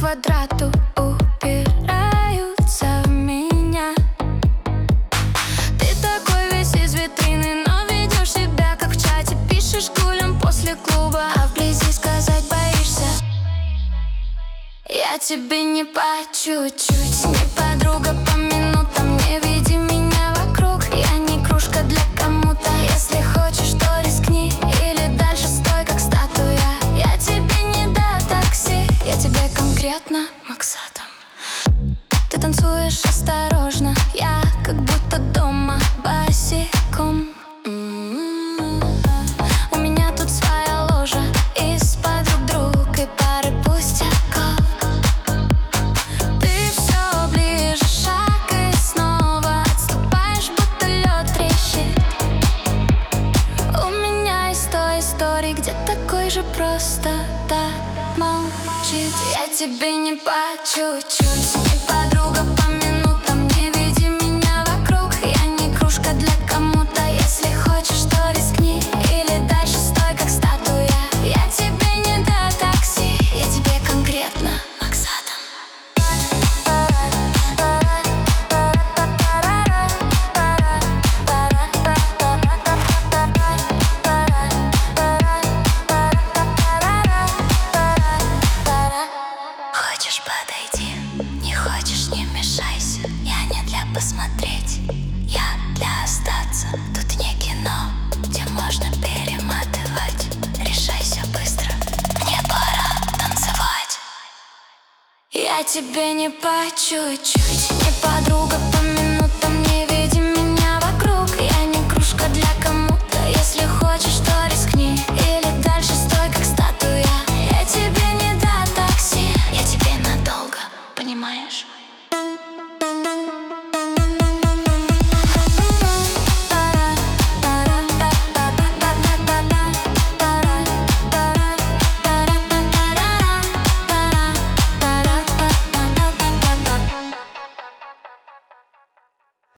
квадрату упираются в меня. Ты такой весь из витрины, но ведешь себя как в чате. Пишешь гулям после клуба, а вблизи сказать боишься. Я тебе не по чуть-чуть, не подруга по минутам. Не веди меня вокруг, я не кружка для кому-то. Если хочешь, то рискни, или дальше стой как статуя. Я тебе не до такси, я тебе конкретно максатом. Ты танцуешь осторожно, я как будто дома босиком. У меня тут своя ложа из подруг, друг и пары пустяков. Ты все ближе, шаг и снова отступаешь, будто лед трещит. У меня из той истории, где такой же просто так молчит. Я тебе не по чуть-чуть, не подруга по минутам. Не веди меня вокруг, я не кружка для кому-то. Если хочешь, то рискни, или дальше стой как статуя. Я тебе не до такси, я тебе конкретно максатом. Хочешь, подойди, не хочешь, не мешайся. Я не для посмотреть, я для остаться. Тут не кино, где можно перематывать. Решайся быстро, мне пора танцевать. Я тебе не по чуть-чуть, не подруга по